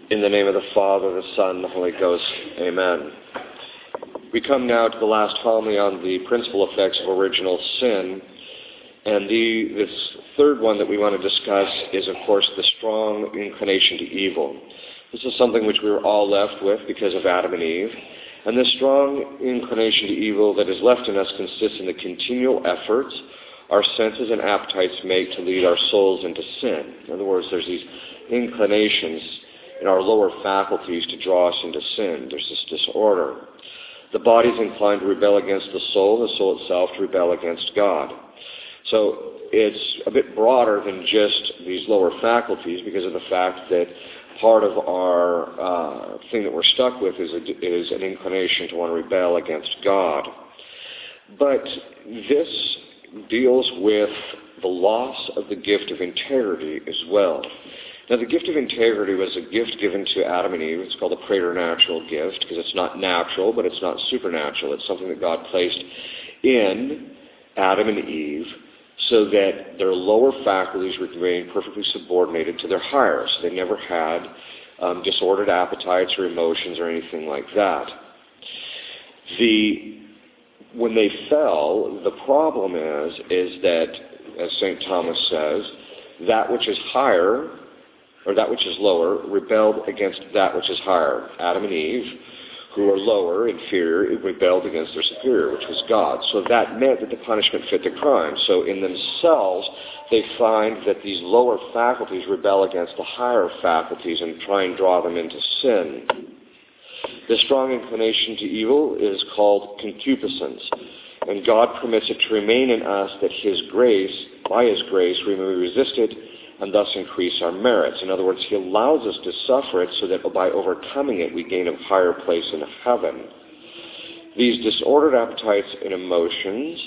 In the name of the Father, the Son, the Holy Ghost. Amen. We come now to the last homily on the principal effects of original sin. And this third one that we want to discuss is, of course, the strong inclination to evil. This is something which we were all left with because of Adam and Eve. And this strong inclination to evil that is left in us consists in the continual efforts our senses and appetites make to lead our souls into sin. In other words, there's these inclinations in our lower faculties to draw us into sin. There's this disorder. The body is inclined to rebel against the soul itself to rebel against God. So it's a bit broader than just these lower faculties because of the fact that part of our thing that we're stuck with is an inclination to want to rebel against God. But this deals with the loss of the gift of integrity as well. Now, the gift of integrity was a gift given to Adam and Eve. It's called a preternatural gift because it's not natural, but it's not supernatural. It's something that God placed in Adam and Eve so that their lower faculties remained perfectly subordinated to their higher. So they never had disordered appetites or emotions or anything like that. When they fell, the problem is that, as St. Thomas says, that which is higher or that which is lower, rebelled against that which is higher. Adam and Eve, who are lower, inferior, rebelled against their superior, which was God. So that meant that the punishment fit the crime. So in themselves, they find that these lower faculties rebel against the higher faculties and try and draw them into sin. This strong inclination to evil is called concupiscence. And God permits it to remain in us that by His grace, we may resist it and thus increase our merits. In other words, He allows us to suffer it so that by overcoming it, we gain a higher place in heaven. These disordered appetites and emotions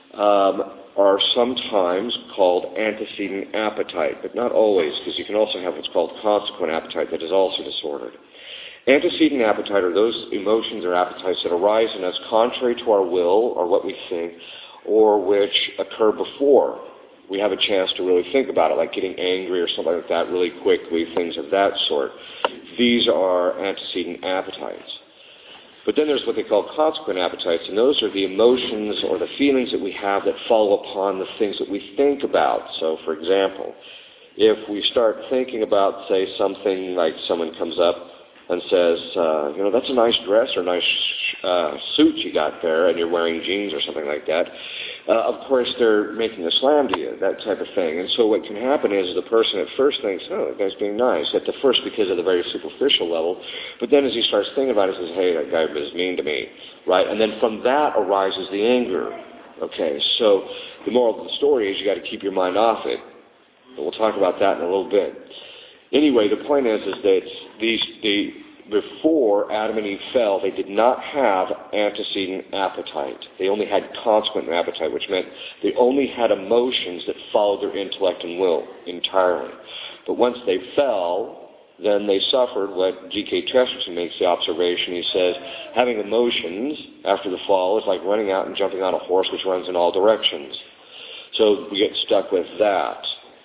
are sometimes called antecedent appetite, but not always, because you can also have what's called consequent appetite that is also disordered. Antecedent appetite are those emotions or appetites that arise in us contrary to our will or what we think, or which occur before we have a chance to really think about it, like getting angry or something like that really quickly, things of that sort. These are antecedent appetites. But then there's what they call consequent appetites, and those are the emotions or the feelings that we have that follow upon the things that we think about. So, for example, if we start thinking about, say, something like someone comes up and says, that's a nice dress or nice suit you got there, and you're wearing jeans or something like that, of course they're making a slam to you, that type of thing. And so what can happen is the person at first thinks, that guy's being nice, at the first because of the very superficial level, but then as he starts thinking about it, he says, hey, that guy was mean to me, right? And then from that arises the anger. Okay, so the moral of the story is you got to keep your mind off it. But we'll talk about that in a little bit. Anyway, the point is that before Adam and Eve fell, they did not have antecedent appetite. They only had consequent appetite, which meant they only had emotions that followed their intellect and will entirely. But once they fell, then they suffered what G.K. Chesterton makes the observation. He says, having emotions after the fall is like running out and jumping on a horse which runs in all directions. So we get stuck with that.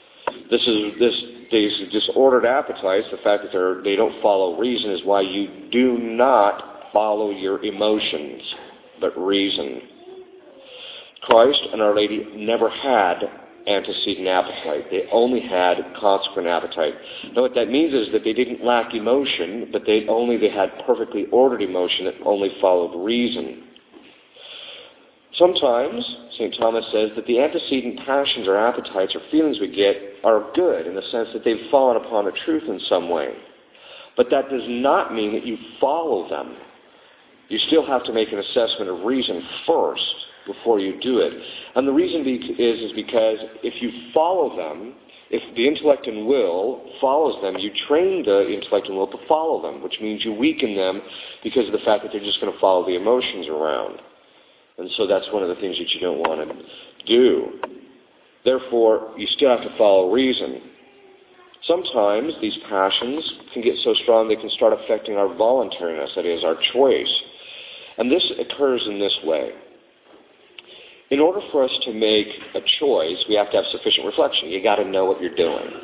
These disordered appetites, the fact that they don't follow reason, is why you do not follow your emotions, but reason. Christ and Our Lady never had antecedent appetite. They only had consequent appetite. Now what that means is that they didn't lack emotion, but they had perfectly ordered emotion that only followed reason. Sometimes, St. Thomas says that the antecedent passions or appetites or feelings we get are good in the sense that they've fallen upon a truth in some way. But that does not mean that you follow them. You still have to make an assessment of reason first before you do it. And the reason is because if you follow them, if the intellect and will follows them, you train the intellect and will to follow them, which means you weaken them because of the fact that they're just going to follow the emotions around. And so that's one of the things that you don't want to do. Therefore, you still have to follow reason. Sometimes these passions can get so strong they can start affecting our voluntariness, that is, our choice. And this occurs in this way. In order for us to make a choice, we have to have sufficient reflection. You got to know what you're doing.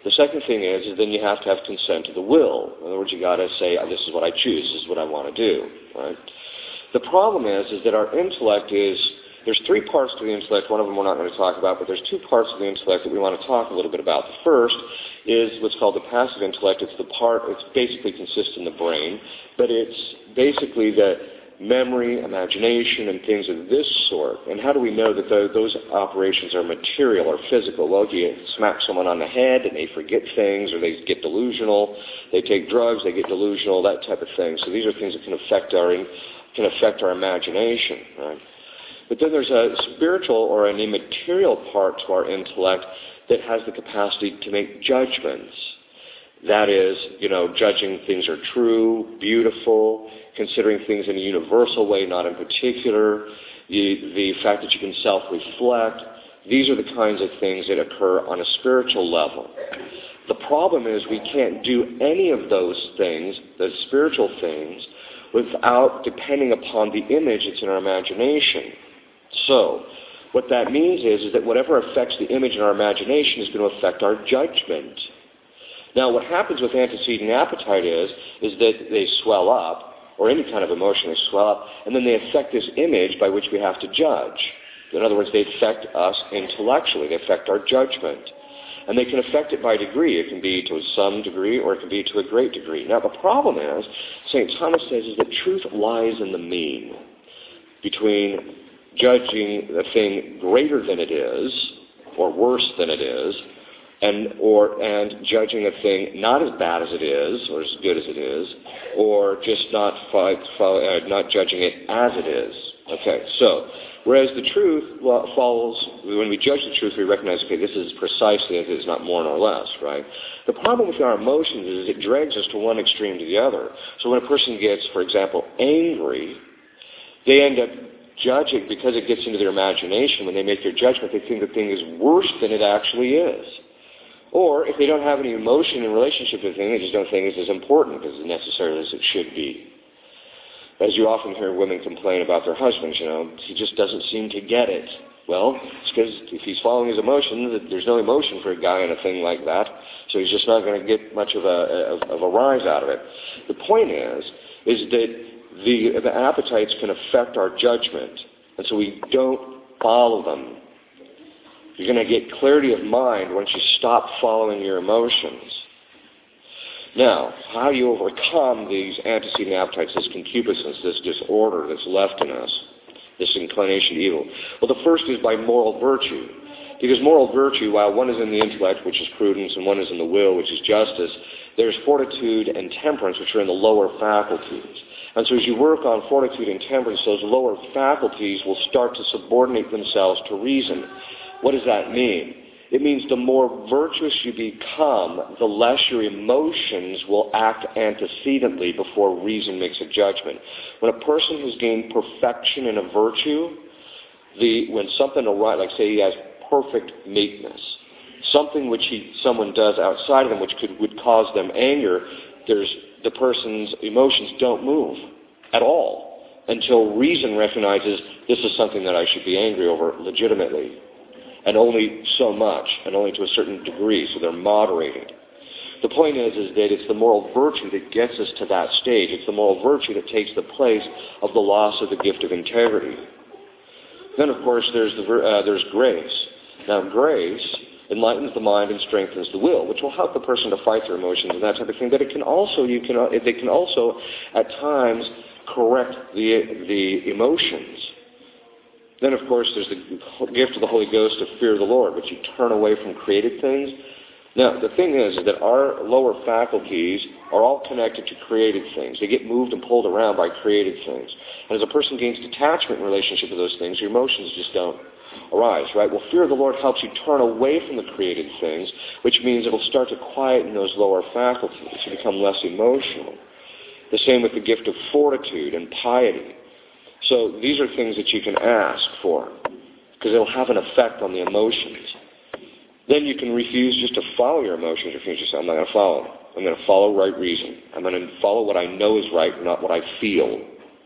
The second thing is then you have to have consent of the will. In other words, you got to say, this is what I choose, this is what I want to do. Right? The problem is that our intellect there's three parts to the intellect. One of them we're not going to talk about, but there's two parts of the intellect that we want to talk a little bit about. The first is what's called the passive intellect. It's basically consists in the brain, but it's basically the memory, imagination, and things of this sort. And how do we know that those operations are material or physical? Well, you smack someone on the head and they forget things, or they get delusional. They take drugs, they get delusional, that type of thing. So these are things that can affect our imagination. Right? But then there's a spiritual or an immaterial part to our intellect that has the capacity to make judgments. That is, judging things are true, beautiful, considering things in a universal way, not in particular, the fact that you can self-reflect. These are the kinds of things that occur on a spiritual level. The problem is we can't do any of those things, the spiritual things, without depending upon the image that's in our imagination. So, what that means is that whatever affects the image in our imagination is going to affect our judgment. Now, what happens with antecedent appetite is that they swell up, or any kind of emotion, they swell up, and then they affect this image by which we have to judge. In other words, they affect us intellectually. They affect our judgment. And they can affect it by degree. It can be to some degree, or it can be to a great degree. Now, the problem is, St. Thomas says, is that truth lies in the mean between judging the thing greater than it is, or worse than it is, and judging a thing not as bad as it is, or as good as it is, or just not judging it as it is. Okay, so whereas the truth follows, when we judge the truth, we recognize, okay, this is precisely as it is, not more nor less, right? The problem with our emotions is it drags us to one extreme to the other. So when a person gets, for example, angry, they end up judging, because it gets into their imagination, when they make their judgment, they think the thing is worse than it actually is. Or if they don't have any emotion in relationship to the thing, they just don't think it's as important as necessarily as it should be. As you often hear women complain about their husbands, he just doesn't seem to get it. Well, it's because if he's following his emotions, there's no emotion for a guy in a thing like that, so he's just not going to get much of a rise out of it. The point is that the appetites can affect our judgment, and so we don't follow them. You're going to get clarity of mind once you stop following your emotions. Now, how do you overcome these antecedent appetites, this concupiscence, this disorder that's left in us, this inclination to evil? Well, the first is by moral virtue. Because moral virtue, while one is in the intellect, which is prudence, and one is in the will, which is justice, there's fortitude and temperance, which are in the lower faculties. And so as you work on fortitude and temperance, those lower faculties will start to subordinate themselves to reason. What does that mean? It means the more virtuous you become, the less your emotions will act antecedently before reason makes a judgment. When a person has gained perfection in a virtue, when something arises, like say he has perfect meekness, something which someone does outside of them which would cause them anger, the person's emotions don't move at all until reason recognizes this is something that I should be angry over legitimately. And only so much, and only to a certain degree, so they're moderated. The point is that it's the moral virtue that gets us to that stage. It's the moral virtue that takes the place of the loss of the gift of integrity. Then, of course, there's grace. Now, grace enlightens the mind and strengthens the will, which will help the person to fight their emotions and that type of thing. But they can also, at times, correct the emotions. Then, of course, there's the gift of the Holy Ghost of fear of the Lord, which you turn away from created things. Now, the thing is that our lower faculties are all connected to created things. They get moved and pulled around by created things. And as a person gains detachment in relationship to those things, your emotions just don't arise, right? Well, fear of the Lord helps you turn away from the created things, which means it'll start to quieten those lower faculties. You become less emotional. The same with the gift of fortitude and piety. So these are things that you can ask for, because it'll have an effect on the emotions. Then you can refuse just to follow your emotions. Refuse to say, I'm not going to follow them. I'm going to follow right reason. I'm going to follow what I know is right, not what I feel.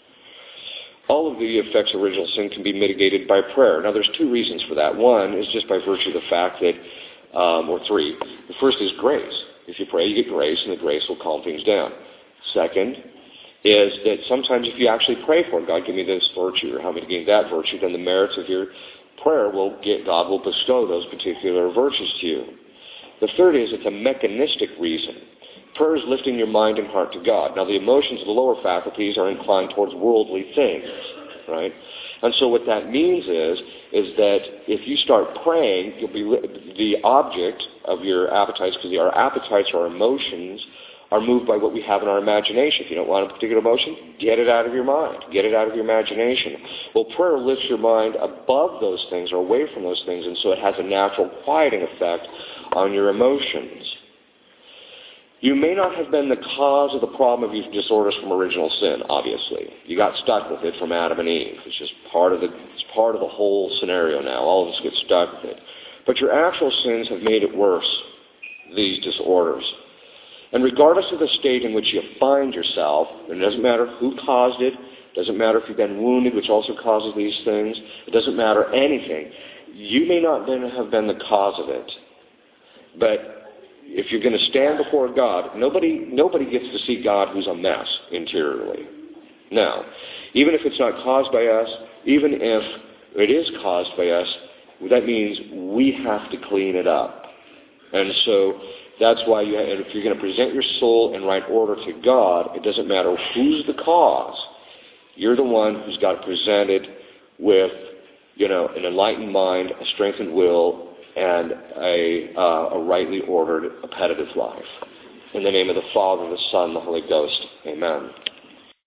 All of the effects of original sin can be mitigated by prayer. Now, there's two reasons for that. One is just by virtue of the fact that or three. The first is grace. If you pray, you get grace, and the grace will calm things down. Second is that sometimes if you actually pray for it, God, give me this virtue, or help me to gain that virtue, then the merits of your prayer God will bestow those particular virtues to you. The third is it's a mechanistic reason. Prayer is lifting your mind and heart to God. Now, the emotions of the lower faculties are inclined towards worldly things, right? And so what that means is that if you start praying, you'll be the object of your appetites, because our appetites, our emotions, are moved by what we have in our imagination. If you don't want a particular emotion, get it out of your mind. Get it out of your imagination. Well, prayer lifts your mind above those things or away from those things, and so it has a natural quieting effect on your emotions. You may not have been the cause of the problem of your disorders from original sin, obviously. You got stuck with it from Adam and Eve. It's just part of the whole scenario now. All of us get stuck with it. But your actual sins have made it worse, these disorders. And regardless of the state in which you find yourself, and it doesn't matter who caused it, it doesn't matter if you've been wounded, which also causes these things, it doesn't matter anything. You may not have been the cause of it, but if you're going to stand before God, nobody gets to see God who's a mess interiorly. Now, even if it's not caused by us, even if it is caused by us, that means we have to clean it up. And so that's why if you're going to present your soul in right order to God, it doesn't matter who's the cause. You're the one who's got to present it with, an enlightened mind, a strengthened will, and a rightly ordered, appetitive life. In the name of the Father, the Son, the Holy Ghost. Amen.